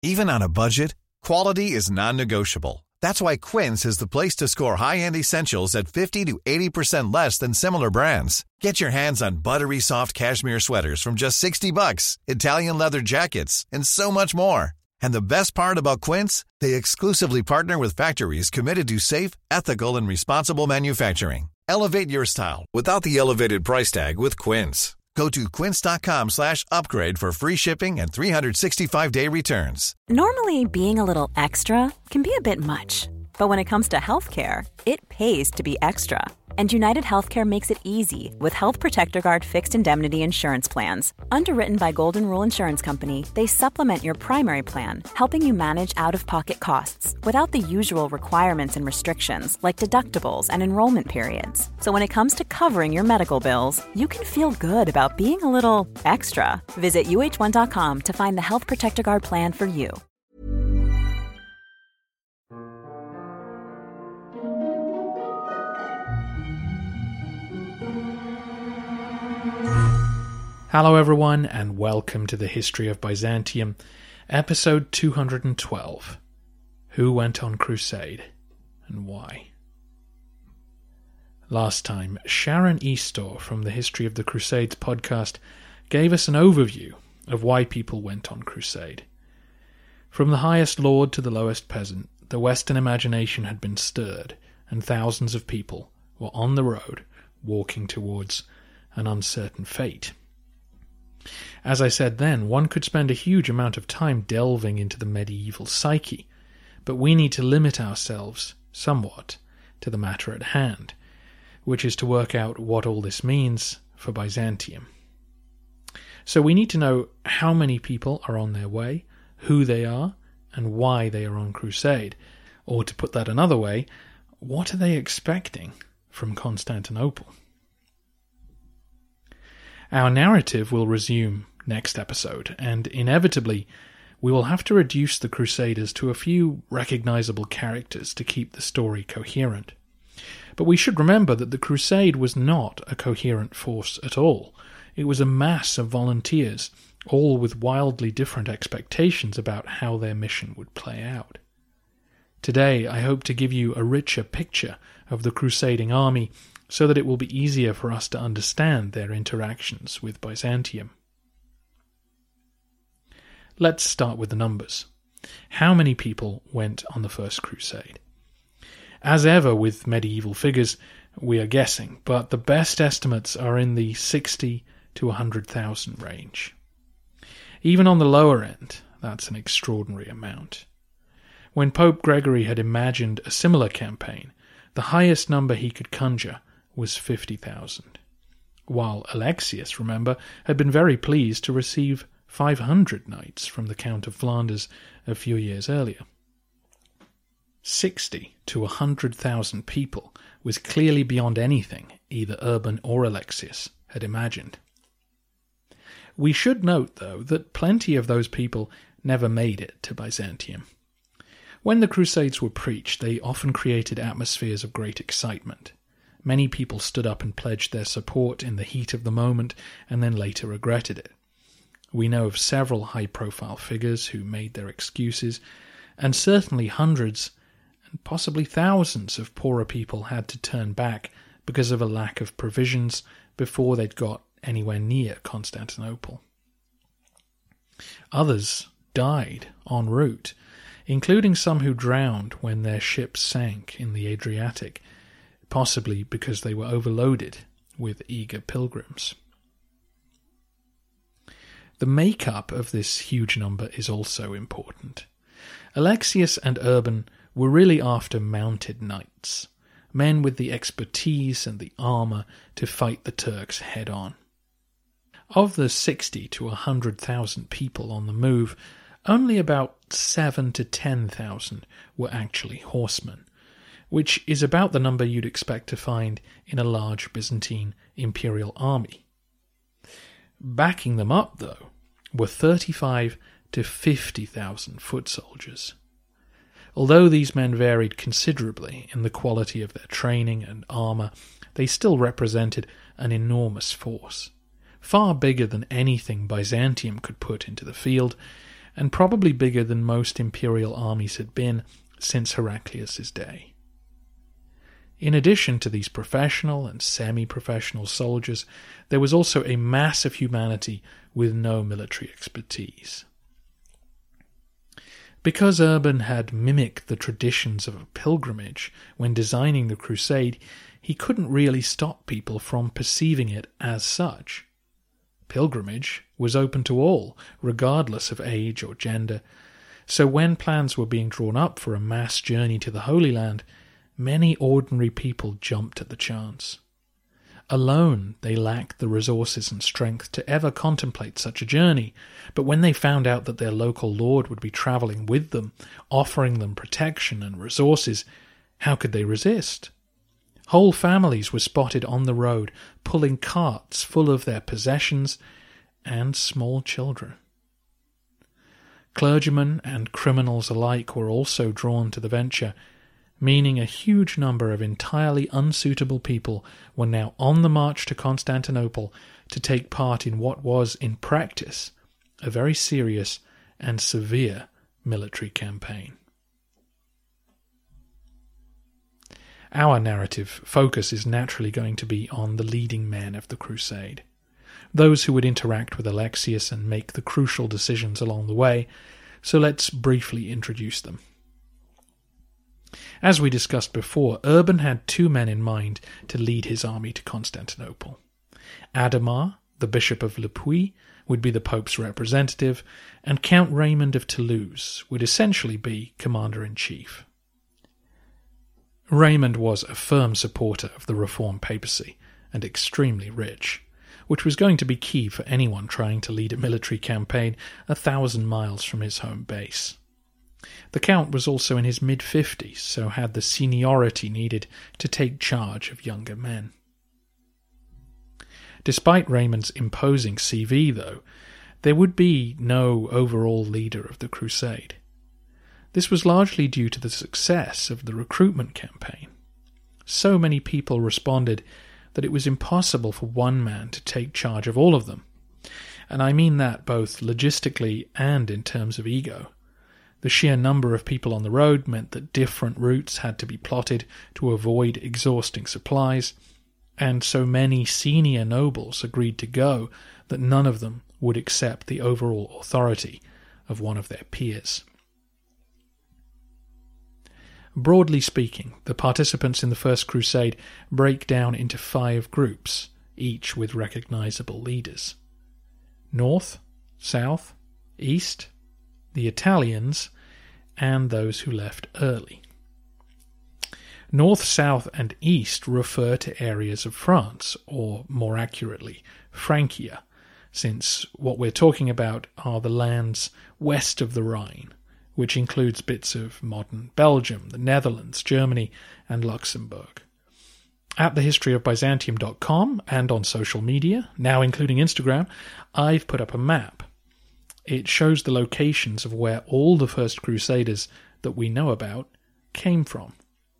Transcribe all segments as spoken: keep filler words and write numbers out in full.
Even on a budget, quality is non-negotiable. That's why Quince is the place to score high-end essentials at fifty to eighty percent less than similar brands. Get your hands on buttery soft cashmere sweaters from just sixty bucks, Italian leather jackets, and so much more. And the best part about Quince, they exclusively partner with factories committed to safe, ethical, and responsible manufacturing. Elevate your style without the elevated price tag with Quince. Go to quince.com slash upgrade for free shipping and three sixty-five day returns. Normally, being a little extra can be a bit much. But when it comes to healthcare, it pays to be extra. And United Healthcare makes it easy with Health Protector Guard fixed indemnity insurance plans. Underwritten by Golden Rule Insurance Company, they supplement your primary plan, helping you manage out-of-pocket costs without the usual requirements and restrictions like deductibles and enrollment periods. So when it comes to covering your medical bills, you can feel good about being a little extra. Visit U H one dot com to find the Health Protector Guard plan for you. Hello everyone, and welcome to the History of Byzantium, episode two hundred twelve. Who went on crusade, and why? Last time, Sharon Eastor from the History of the Crusades podcast gave us an overview of why people went on crusade. From the highest lord to the lowest peasant, the Western imagination had been stirred, and thousands of people were on the road, walking towards an uncertain fate. As I said then, one could spend a huge amount of time delving into the medieval psyche, but we need to limit ourselves somewhat to the matter at hand, which is to work out what all this means for Byzantium. So we need to know how many people are on their way, who they are, and why they are on crusade. Or to put that another way, what are they expecting from Constantinople? Our narrative will resume next episode, and inevitably we will have to reduce the Crusaders to a few recognizable characters to keep the story coherent. But we should remember that the Crusade was not a coherent force at all. It was a mass of volunteers, all with wildly different expectations about how their mission would play out. Today I hope to give you a richer picture of the crusading army, so that it will be easier for us to understand their interactions with Byzantium. Let's start with the numbers. How many people went on the First Crusade? As ever with medieval figures, we are guessing, but the best estimates are in the sixty to one hundred thousand range. Even on the lower end, that's an extraordinary amount. When Pope Gregory had imagined a similar campaign, the highest number he could conjure was fifty thousand, while Alexius, remember, had been very pleased to receive five hundred knights from the Count of Flanders a few years earlier. Sixty to a hundred thousand people was clearly beyond anything either Urban or Alexius had imagined. We should note, though, that plenty of those people never made it to Byzantium. When the Crusades were preached, they often created atmospheres of great excitement. Many people stood up and pledged their support in the heat of the moment and then later regretted it. We know of several high-profile figures who made their excuses, and certainly hundreds and possibly thousands of poorer people had to turn back because of a lack of provisions before they'd got anywhere near Constantinople. Others died en route, including some who drowned when their ships sank in the Adriatic, possibly because they were overloaded with eager pilgrims. The makeup of this huge number is also important. Alexius and Urban were really after mounted knights, men with the expertise and the armour to fight the Turks head-on. Of the sixty to a hundred thousand people on the move, only about seven to ten thousand were actually horsemen, which is about the number you'd expect to find in a large Byzantine imperial army. Backing them up, though, were thirty-five to fifty thousand foot soldiers. Although these men varied considerably in the quality of their training and armour, they still represented an enormous force, far bigger than anything Byzantium could put into the field, and probably bigger than most imperial armies had been since Heraclius' day. In addition to these professional and semi-professional soldiers, there was also a mass of humanity with no military expertise. Because Urban had mimicked the traditions of a pilgrimage when designing the crusade, he couldn't really stop people from perceiving it as such. Pilgrimage was open to all, regardless of age or gender, so when plans were being drawn up for a mass journey to the Holy Land, many ordinary people jumped at the chance. Alone, they lacked the resources and strength to ever contemplate such a journey, but when they found out that their local lord would be travelling with them, offering them protection and resources, how could they resist? Whole families were spotted on the road, pulling carts full of their possessions and small children. Clergymen and criminals alike were also drawn to the venture, meaning a huge number of entirely unsuitable people were now on the march to Constantinople to take part in what was, in practice, a very serious and severe military campaign. Our narrative focus is naturally going to be on the leading men of the crusade, those who would interact with Alexius and make the crucial decisions along the way, so let's briefly introduce them. As we discussed before, Urban had two men in mind to lead his army to Constantinople. Adhemar, the Bishop of Le Puy, would be the Pope's representative, and Count Raymond of Toulouse would essentially be commander-in-chief. Raymond was a firm supporter of the Reformed papacy and extremely rich, which was going to be key for anyone trying to lead a military campaign a thousand miles from his home base. The Count was also in his mid-fifties, so had the seniority needed to take charge of younger men. Despite Raymond's imposing C V, though, there would be no overall leader of the crusade. This was largely due to the success of the recruitment campaign. So many people responded that it was impossible for one man to take charge of all of them, and I mean that both logistically and in terms of ego. The sheer number of people on the road meant that different routes had to be plotted to avoid exhausting supplies, and so many senior nobles agreed to go that none of them would accept the overall authority of one of their peers. Broadly speaking, the participants in the First Crusade break down into five groups, each with recognizable leaders. North, South, East, the Italians, and those who left early. North, South, and East refer to areas of France, or more accurately, Francia, since what we're talking about are the lands west of the Rhine, which includes bits of modern Belgium, the Netherlands, Germany, and Luxembourg. At the history of byzantium dot com and on social media, now including Instagram, I've put up a map. It shows the locations of where all the First Crusaders that we know about came from.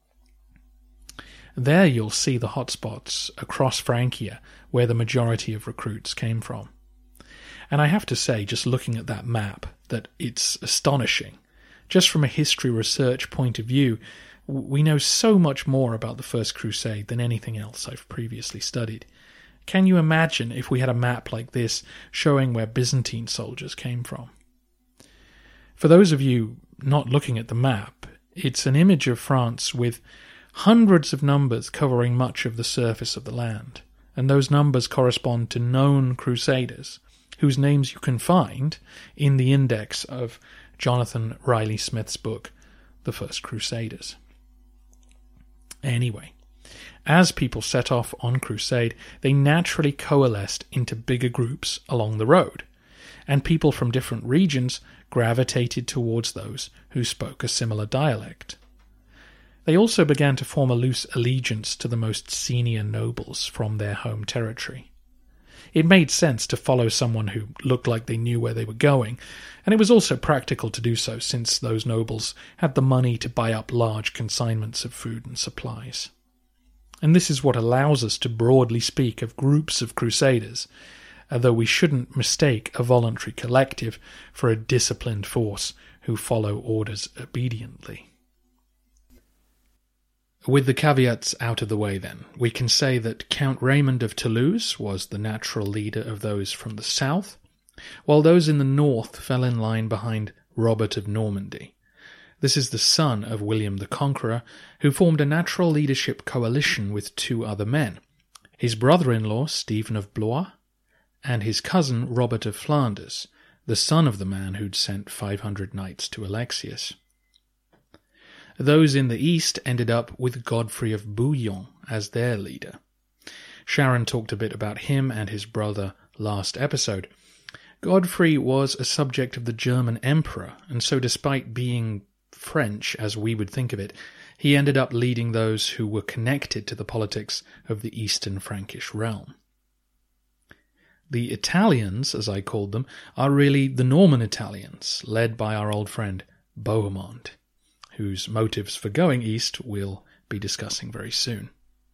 There you'll see the hotspots across Francia where the majority of recruits came from. And I have to say, just looking at that map, that it's astonishing. Just from a history research point of view, we know so much more about the First Crusade than anything else I've previously studied. Can you imagine if we had a map like this showing where Byzantine soldiers came from? For those of you not looking at the map, it's an image of France with hundreds of numbers covering much of the surface of the land, and those numbers correspond to known crusaders, whose names you can find in the index of Jonathan Riley Smith's book, The First Crusaders. Anyway, as people set off on crusade, they naturally coalesced into bigger groups along the road, and people from different regions gravitated towards those who spoke a similar dialect. They also began to form a loose allegiance to the most senior nobles from their home territory. It made sense to follow someone who looked like they knew where they were going, and it was also practical to do so since those nobles had the money to buy up large consignments of food and supplies. And this is what allows us to broadly speak of groups of crusaders, although we shouldn't mistake a voluntary collective for a disciplined force who follow orders obediently. With the caveats out of the way then, we can say that Count Raymond of Toulouse was the natural leader of those from the south, while those in the north fell in line behind Robert of Normandy. This is the son of William the Conqueror, who formed a natural leadership coalition with two other men, his brother-in-law Stephen of Blois, and his cousin Robert of Flanders, the son of the man who'd sent five hundred knights to Alexius. Those in the east ended up with Godfrey of Bouillon as their leader. Sharon talked a bit about him and his brother last episode. Godfrey was a subject of the German emperor, and so despite being French, as we would think of it, he ended up leading those who were connected to the politics of the Eastern Frankish realm. The Italians, as I called them, are really the Norman Italians, led by our old friend Bohemond, whose motives for going east we'll be discussing very soon.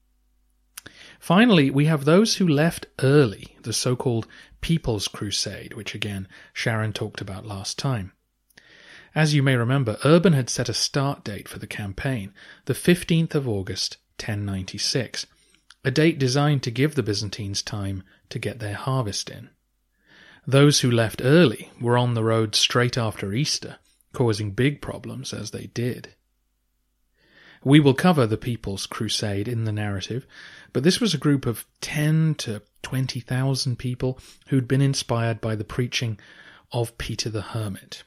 Finally, we have those who left early, the so-called People's Crusade, which again Sharon talked about last time. As you may remember, Urban had set a start date for the campaign, the fifteenth of August, ten ninety-six, a date designed to give the Byzantines time to get their harvest in. Those who left early were on the road straight after Easter, causing big problems as they did. We will cover the People's Crusade in the narrative, but this was a group of ten to twenty thousand people who'd been inspired by the preaching of Peter the Hermit.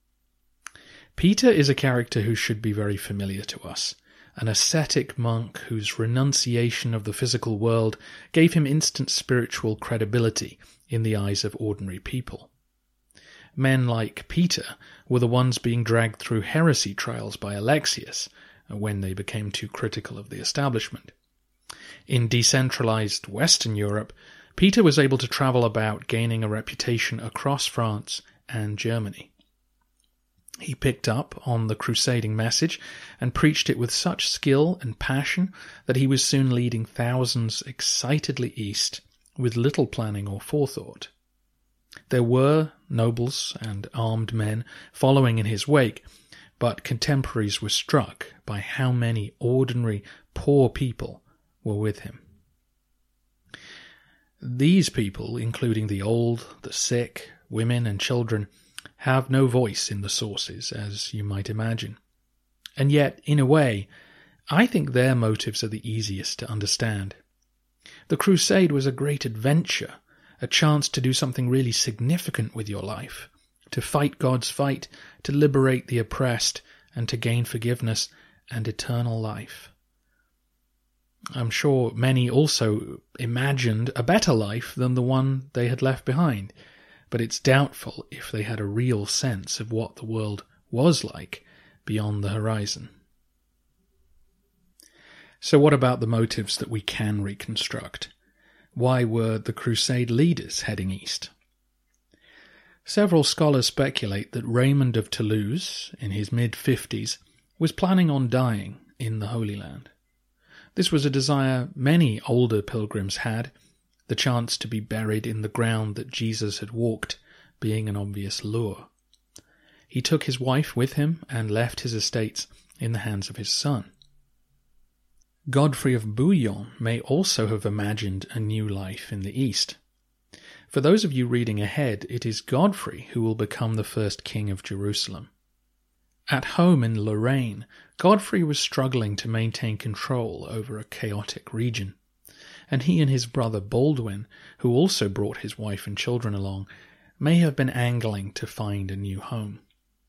Peter is a character who should be very familiar to us, an ascetic monk whose renunciation of the physical world gave him instant spiritual credibility in the eyes of ordinary people. Men like Peter were the ones being dragged through heresy trials by Alexius when they became too critical of the establishment. In decentralized Western Europe, Peter was able to travel about, gaining a reputation across France and Germany. He picked up on the crusading message and preached it with such skill and passion that he was soon leading thousands excitedly east with little planning or forethought. There were nobles and armed men following in his wake, but contemporaries were struck by how many ordinary, poor people were with him. These people, including the old, the sick, women and children, have no voice in the sources, as you might imagine. And yet, in a way, I think their motives are the easiest to understand. The crusade was a great adventure, a chance to do something really significant with your life, to fight God's fight, to liberate the oppressed, and to gain forgiveness and eternal life. I'm sure many also imagined a better life than the one they had left behind, but it's doubtful if they had a real sense of what the world was like beyond the horizon. So what about the motives that we can reconstruct? Why were the Crusade leaders heading east? Several scholars speculate that Raymond of Toulouse, in his mid-fifties, was planning on dying in the Holy Land. This was a desire many older pilgrims had, the chance to be buried in the ground that Jesus had walked being an obvious lure. He took his wife with him and left his estates in the hands of his son. Godfrey of Bouillon may also have imagined a new life in the east. For those of you reading ahead, it is Godfrey who will become the first king of Jerusalem. At home in Lorraine, Godfrey was struggling to maintain control over a chaotic region, and he and his brother Baldwin, who also brought his wife and children along, may have been angling to find a new home.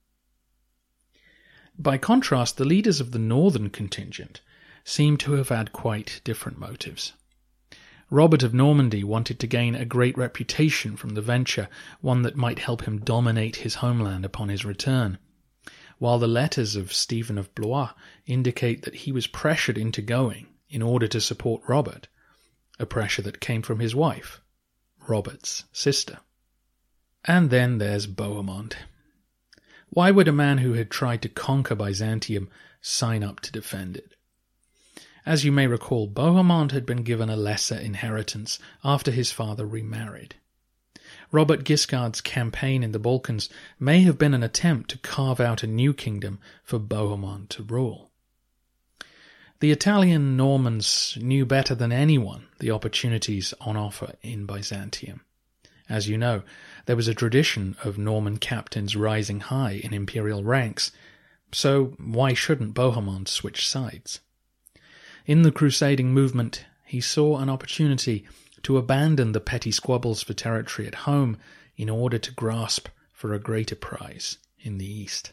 By contrast, the leaders of the northern contingent seem to have had quite different motives. Robert of Normandy wanted to gain a great reputation from the venture, one that might help him dominate his homeland upon his return, while the letters of Stephen of Blois indicate that he was pressured into going in order to support Robert, a pressure that came from his wife, Robert's sister. And then there's Bohemond. Why would a man who had tried to conquer Byzantium sign up to defend it? As you may recall, Bohemond had been given a lesser inheritance after his father remarried. Robert Guiscard's campaign in the Balkans may have been an attempt to carve out a new kingdom for Bohemond to rule. The Italian Normans knew better than anyone the opportunities on offer in Byzantium. As you know, there was a tradition of Norman captains rising high in imperial ranks, so why shouldn't Bohemond switch sides? In the crusading movement, he saw an opportunity to abandon the petty squabbles for territory at home in order to grasp for a greater prize in the East.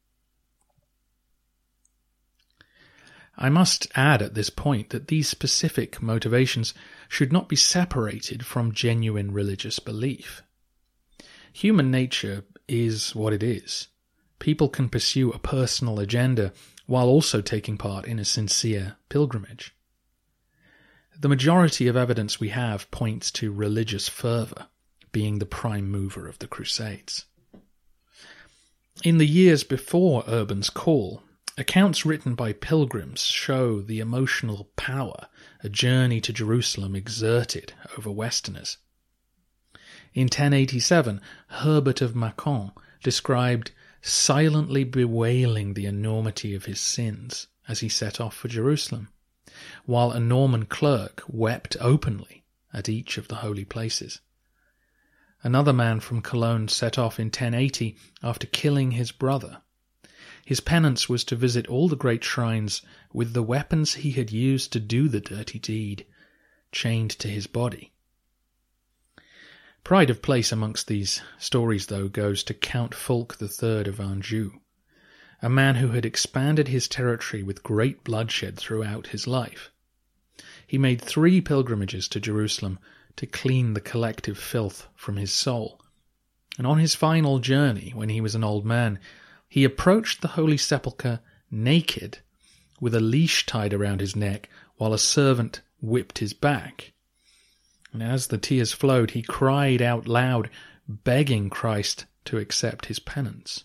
I must add at this point that these specific motivations should not be separated from genuine religious belief. Human nature is what it is. People can pursue a personal agenda while also taking part in a sincere pilgrimage. The majority of evidence we have points to religious fervour being the prime mover of the Crusades. In the years before Urban's call, accounts written by pilgrims show the emotional power a journey to Jerusalem exerted over Westerners. In ten eighty-seven, Herbert of Macon described silently bewailing the enormity of his sins as he set off for Jerusalem, while a Norman clerk wept openly at each of the holy places. Another man from Cologne set off in ten eighty after killing his brother. His penance was to visit all the great shrines with the weapons he had used to do the dirty deed chained to his body. Pride of place amongst these stories, though, goes to Count Fulk the Third of Anjou, a man who had expanded his territory with great bloodshed throughout his life. He made three pilgrimages to Jerusalem to clean the collective filth from his soul, and on his final journey, when he was an old man, he approached the Holy Sepulchre naked, with a leash tied around his neck, while a servant whipped his back. And as the tears flowed, he cried out loud, begging Christ to accept his penance.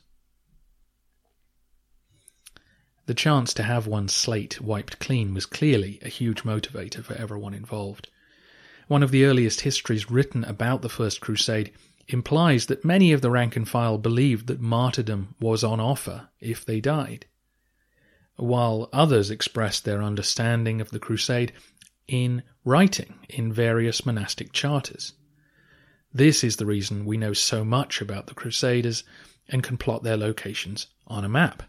The chance to have one's slate wiped clean was clearly a huge motivator for everyone involved. One of the earliest histories written about the First Crusade implies that many of the rank and file believed that martyrdom was on offer if they died, while others expressed their understanding of the crusade in writing in various monastic charters. This is the reason we know so much about the Crusaders and can plot their locations on a map.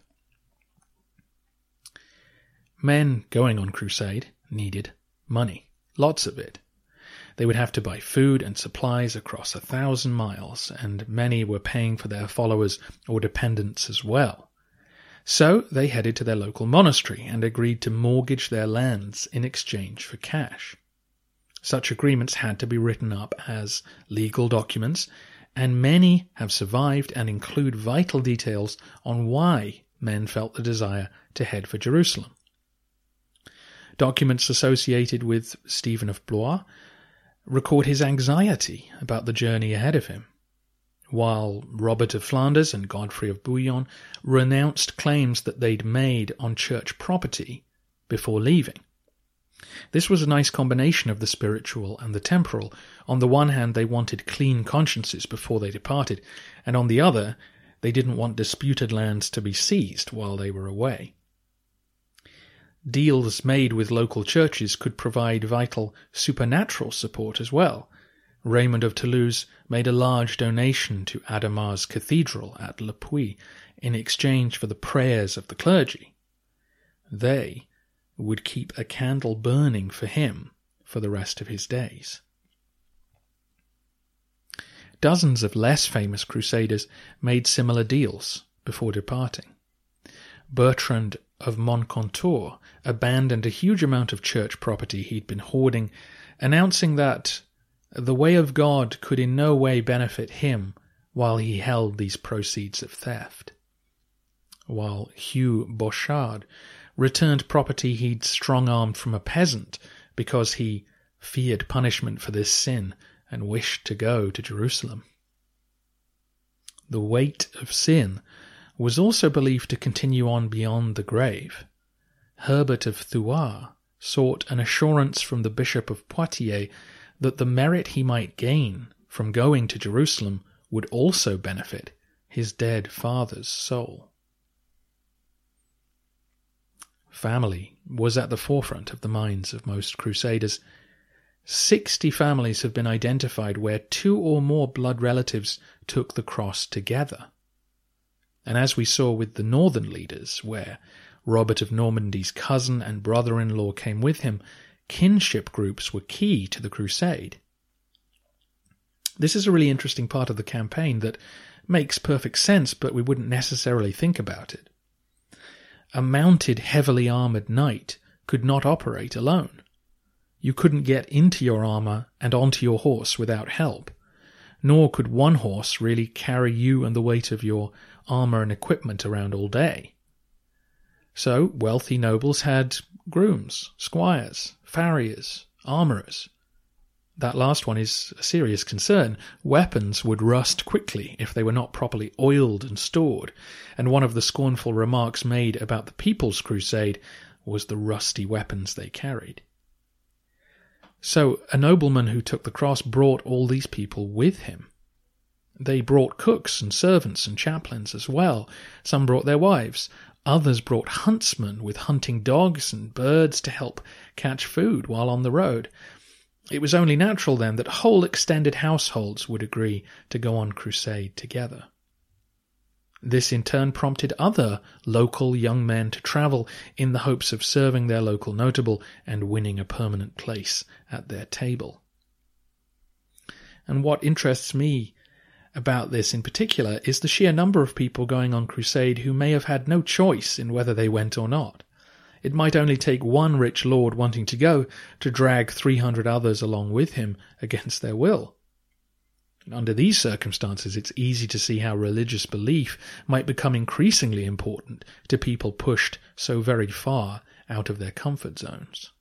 Men going on crusade needed money, lots of it. They would have to buy food and supplies across a thousand miles, and many were paying for their followers or dependents as well. So they headed to their local monastery and agreed to mortgage their lands in exchange for cash. Such agreements had to be written up as legal documents, and many have survived and include vital details on why men felt the desire to head for Jerusalem. Documents associated with Stephen of Blois record his anxiety about the journey ahead of him, while Robert of Flanders and Godfrey of Bouillon renounced claims that they'd made on church property before leaving. This was a nice combination of the spiritual and the temporal. On the one hand, they wanted clean consciences before they departed, and on the other, they didn't want disputed lands to be seized while they were away. Deals made with local churches could provide vital supernatural support as well. Raymond of Toulouse made a large donation to Adhemar's cathedral at Le Puy in exchange for the prayers of the clergy. They would keep a candle burning for him for the rest of his days. Dozens of less famous crusaders made similar deals before departing. Bertrand of Montcontour abandoned a huge amount of church property he'd been hoarding, announcing that the way of God could in no way benefit him while he held these proceeds of theft. While Hugh Bochard returned property he'd strong-armed from a peasant because he feared punishment for this sin and wished to go to Jerusalem. The weight of sin was also believed to continue on beyond the grave. Herbert of Thouars sought an assurance from the Bishop of Poitiers that the merit he might gain from going to Jerusalem would also benefit his dead father's soul. Family was at the forefront of the minds of most crusaders. Sixty families have been identified where two or more blood relatives took the cross together. And as we saw with the northern leaders, where Robert of Normandy's cousin and brother-in-law came with him, kinship groups were key to the crusade. This is a really interesting part of the campaign that makes perfect sense, but we wouldn't necessarily think about it. A mounted, heavily armoured knight could not operate alone. You couldn't get into your armour and onto your horse without help, nor could one horse really carry you and the weight of your armour and equipment around all day. So wealthy nobles had grooms, squires, farriers, armourers. That last one is a serious concern. Weapons would rust quickly if they were not properly oiled and stored, and one of the scornful remarks made about the People's Crusade was the rusty weapons they carried. So a nobleman who took the cross brought all these people with him. They brought cooks and servants and chaplains as well. Some brought their wives. Others brought huntsmen with hunting dogs and birds to help catch food while on the road. It was only natural then that whole extended households would agree to go on crusade together. This in turn prompted other local young men to travel in the hopes of serving their local notable and winning a permanent place at their table. And what interests me about this in particular is the sheer number of people going on crusade who may have had no choice in whether they went or not. It might only take one rich lord wanting to go to drag three hundred others along with him against their will. Under these circumstances, it's easy to see how religious belief might become increasingly important to people pushed so very far out of their comfort zones.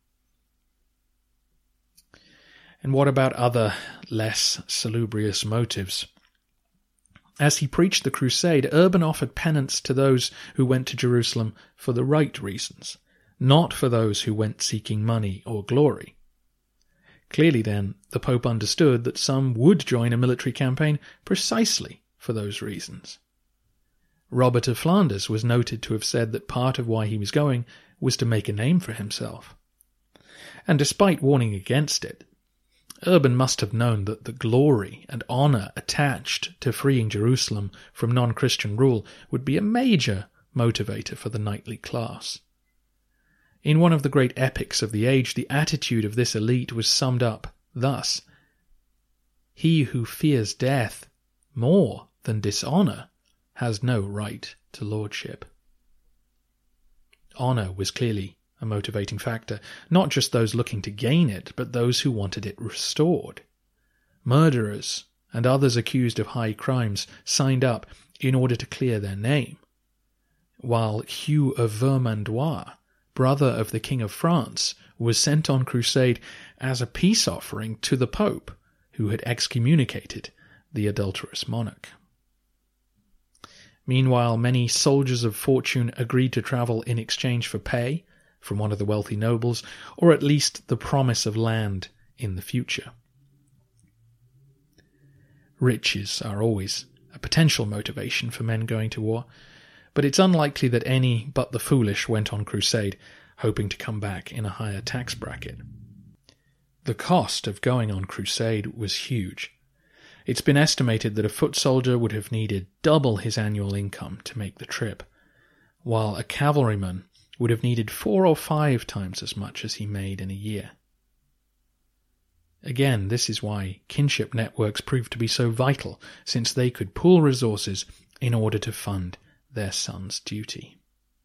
And what about other less salubrious motives? As he preached the crusade, Urban offered penance to those who went to Jerusalem for the right reasons, not for those who went seeking money or glory. Clearly, then, the Pope understood that some would join a military campaign precisely for those reasons. Robert of Flanders was noted to have said that part of why he was going was to make a name for himself. And despite warning against it, Urban must have known that the glory and honour attached to freeing Jerusalem from non-Christian rule would be a major motivator for the knightly class. In one of the great epics of the age, the attitude of this elite was summed up thus: "He who fears death more than dishonour has no right to lordship." Honour was clearly a motivating factor, not just those looking to gain it, but those who wanted it restored. Murderers and others accused of high crimes signed up in order to clear their name, while Hugh of Vermandois, brother of the King of France, was sent on crusade as a peace offering to the Pope, who had excommunicated the adulterous monarch. Meanwhile, many soldiers of fortune agreed to travel in exchange for pay from one of the wealthy nobles, or at least the promise of land in the future. Riches are always a potential motivation for men going to war, but it's unlikely that any but the foolish went on crusade hoping to come back in a higher tax bracket. The cost of going on crusade was huge. It's been estimated that a foot soldier would have needed double his annual income to make the trip, while a cavalryman would have needed four or five times as much as he made in a year. Again, this is why kinship networks proved to be so vital, since they could pool resources in order to fund their son's duty.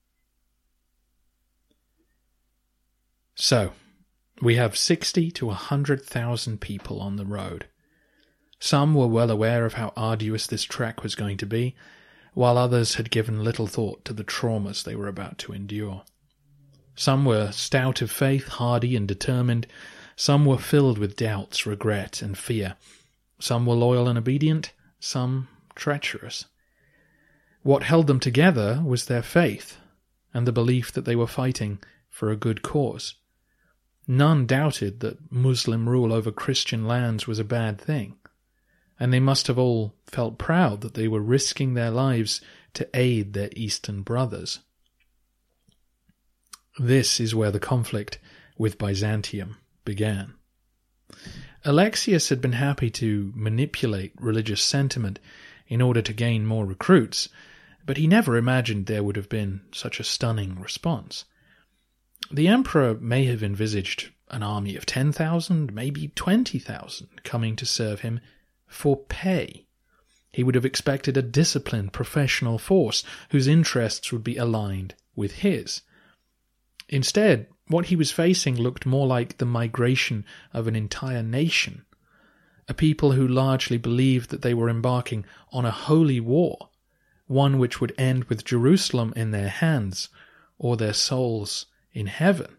So, we have sixty to a hundred thousand people on the road. Some were well aware of how arduous this trek was going to be, while others had given little thought to the traumas they were about to endure. Some were stout of faith, hardy and determined. Some were filled with doubts, regret, and fear. Some were loyal and obedient, some treacherous. What held them together was their faith, and the belief that they were fighting for a good cause. None doubted that Muslim rule over Christian lands was a bad thing. and they must have all felt proud that they were risking their lives to aid their Eastern brothers. This is where the conflict with Byzantium began. Alexius had been happy to manipulate religious sentiment in order to gain more recruits, but he never imagined there would have been such a stunning response. The emperor may have envisaged an army of ten thousand, maybe twenty thousand, coming to serve him for pay. He would have expected a disciplined professional force whose interests would be aligned with his. Instead, what he was facing looked more like the migration of an entire nation, a people who largely believed that they were embarking on a holy war, one which would end with Jerusalem in their hands or their souls in heaven.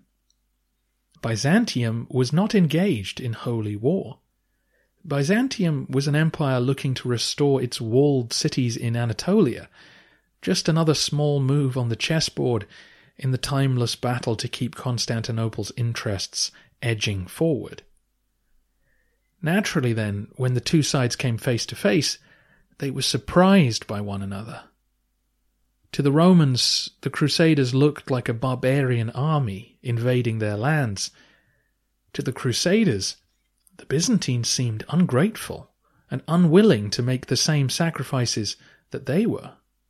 Byzantium was not engaged in holy war. Byzantium was an empire looking to restore its walled cities in Anatolia, just another small move on the chessboard in the timeless battle to keep Constantinople's interests edging forward. Naturally then, when the two sides came face to face, they were surprised by one another. To the Romans, the Crusaders looked like a barbarian army invading their lands. To the Crusaders, the Byzantines seemed ungrateful and unwilling to make the same sacrifices that they were.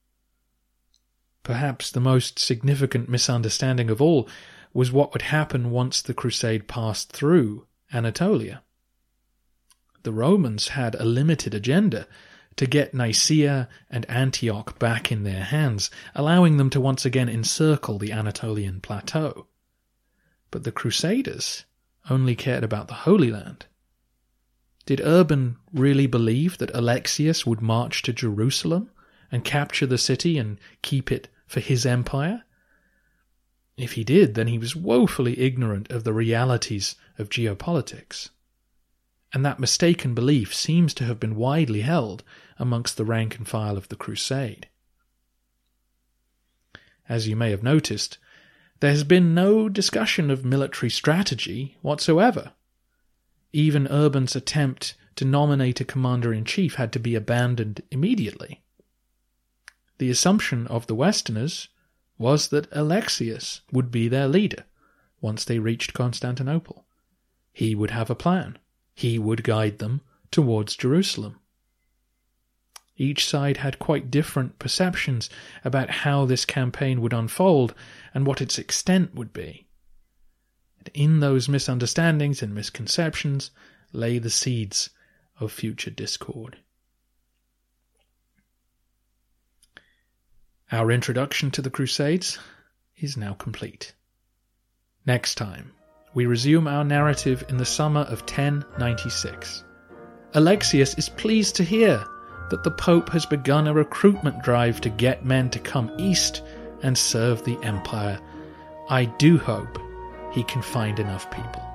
Perhaps the most significant misunderstanding of all was what would happen once the crusade passed through Anatolia. The Romans had a limited agenda to get Nicaea and Antioch back in their hands, allowing them to once again encircle the Anatolian plateau. But the Crusaders only cared about the Holy Land. Did Urban really believe that Alexius would march to Jerusalem and capture the city and keep it for his empire? If he did, then he was woefully ignorant of the realities of geopolitics. And that mistaken belief seems to have been widely held amongst the rank and file of the crusade. As you may have noticed, there has been no discussion of military strategy whatsoever. Even Urban's attempt to nominate a commander-in-chief had to be abandoned immediately. The assumption of the Westerners was that Alexius would be their leader once they reached Constantinople. He would have a plan. He would guide them towards Jerusalem. Each side had quite different perceptions about how this campaign would unfold and what its extent would be. And in those misunderstandings and misconceptions lay the seeds of future discord. Our introduction to the Crusades is now complete. Next time, we resume our narrative in the summer of ten ninety-six. Alexius is pleased to hear that the Pope has begun a recruitment drive to get men to come east and serve the empire. I do hope he can find enough people.